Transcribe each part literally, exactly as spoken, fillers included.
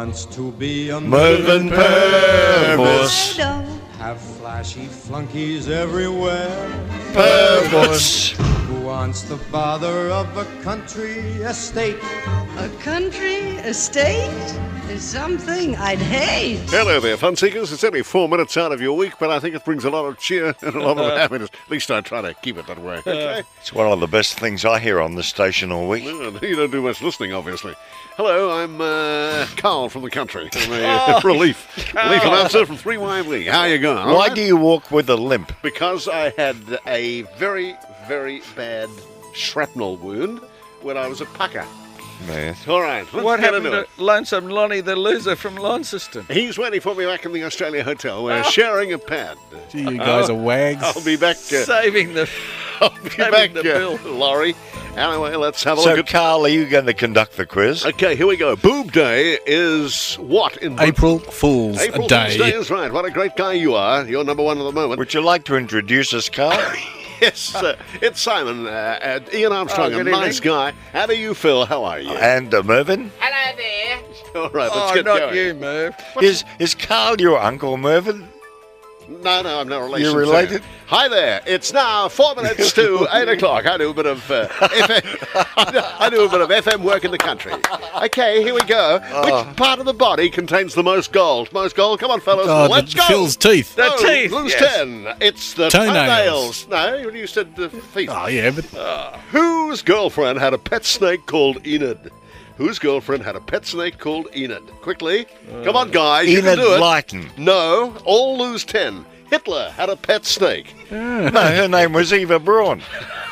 wants to be a Mervyn Purvis. Have flashy flunkies everywhere. Purvis. Who wants the bother of a country estate? A country estate is something I'd hate. Hello there, fun seekers. It's only four minutes out of your week, but I think it brings a lot of cheer and a lot of happiness. At least I try to keep it that way. Okay? It's one of the best things I hear on the station all week. No, you don't do much listening, obviously. Hello, I'm uh, Carl from the country. I'm a uh, Oh, relief, relief announcer from three Y V. How you going? All Why right? do you walk with a limp? Because I had a very, very bad shrapnel wound when I was at Pucker. Man. All right, let's What get happened into to it. Lonesome Lonnie the loser from Launceston? He's waiting for me back in the Australia Hotel. We're sharing a pad. Gee, you guys are wags. I'll be back. Uh, Saving the I'll be saving back, the uh, bill. Laurie. Anyway, let's have a So, look at. Carl, are you going to conduct the quiz? Okay, here we go. Boob Day is what in April Fool's April Day. Fool's Day is right. What a great guy you are. You're number one at the moment. Would you like to introduce us, Carl? Yes, uh, it's Simon. Uh, uh, Ian Armstrong, Oh, a good nice evening. guy. How do you feel? How are you? And uh, Mervyn? Hello there. All right, let's Oh, get not going. you, Merv. Is is Carl your uncle, Mervyn? No, no, I'm not related. You're related? Hi there. It's now four minutes to eight o'clock. I do a bit of uh, F M. I do- I do a bit of F M work in the country. Okay, here we go. Oh. Which part of the body contains the most gold? Most gold. Come on, fellas. Oh, Let's the, go. Phil's teeth. The No, teeth. Lose yes. ten. It's the Toenails. toenails. No, you said the feet. Oh, yeah, but Whose girlfriend had a pet snake called Enid? Whose girlfriend had a pet snake called Enid? Quickly. Come on, guys. You Enid can do it. Blyton. No, all lose ten. Hitler had a pet snake. No, her name was Eva Braun.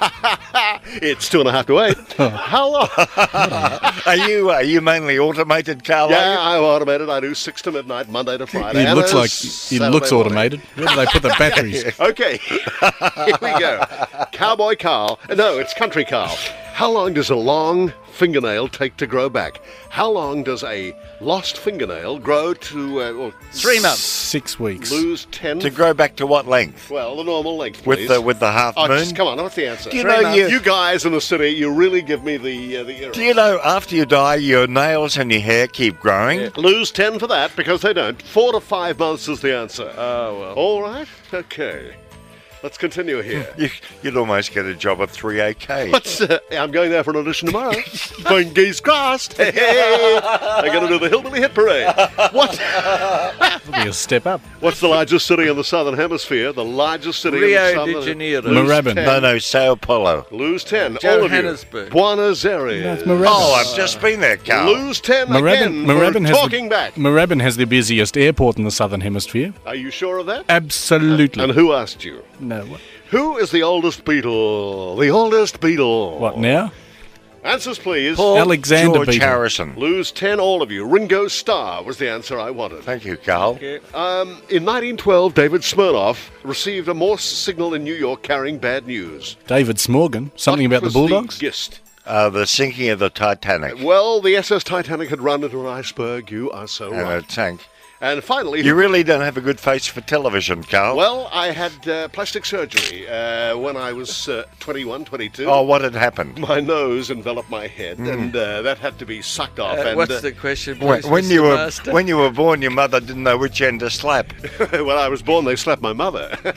It's two and a half to eight. How long? Are you are you mainly automated, Carl? are Yeah, you? I'm automated. I do six to midnight, Monday to Friday. he and looks a like he Saturday looks morning. automated. Where do they put the batteries? Okay, here we go. Cowboy Carl. No, it's Country Carl. How long does a long fingernail take to grow back? How long does a lost fingernail grow to uh, well, Three months. Six weeks. lose ten? To grow back to what length? Well, the normal length, With please. the with the half Oh, moon? just come on. What's the answer? Do you Three know months. you- You guys in the city, you really give me the uh, the era. Do you know after you die, your nails and your hair keep growing? Lose ten for that because they don't. Four to five months is the answer. Oh, well. All right. Okay. Let's continue here. You, you'd almost get a job at three A K. What's, uh, I'm going there for an audition tomorrow. Fingers crossed. Hey, hey. I'm going to do the Hillbilly Hit Parade. What? That'll be a step up. What's the largest city in the Southern Hemisphere? The largest city in the Rio Southern de Janeiro. Lose Moorabbin. ten. No, no, Sao Paulo. Lose ten. All of you. Johannesburg. Buenos Aires. That's Moorabbin. Oh, I've just been there, Carl. Lose ten again Moorabbin, for Moorabbin, has talking the, back. Moorabbin has the busiest airport in the Southern Hemisphere. Are you sure of that? Absolutely. And who asked you? No. Who is the oldest Beatle? The oldest Beatle. What now? Answers, please. Paul Alexander George Beatle. Harrison. Lose ten, all of you. Ringo Starr was the answer I wanted. Thank you, Carl. Um, in nineteen twelve, David Smirnoff received a Morse signal in New York carrying bad news. David Smorgan. Something What about the was Bulldogs? gist? Uh, the sinking of the Titanic Well, the S S Titanic had run into an iceberg. You are so and a right. tank. And finally, You really don't have a good face for television, Carl. well, I had uh, plastic surgery uh, when I was uh, twenty-one, twenty-two. oh, what had happened? My nose enveloped my head, and uh, that had to be sucked off. Uh, and what's uh, the question, When, please, when Mister you were Master? when you were born, your mother didn't know which end to slap. when I was born, they slapped my mother. What's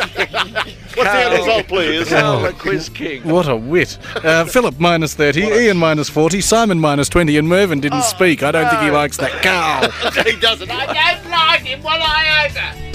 the end result, please? Carl, the quiz king. What a wit. Uh, Philip minus thirty, Ian minus forty, Simon minus twenty, and Mervyn didn't speak. I don't think he likes that. Carl. he doesn't. I don't like him. What I over?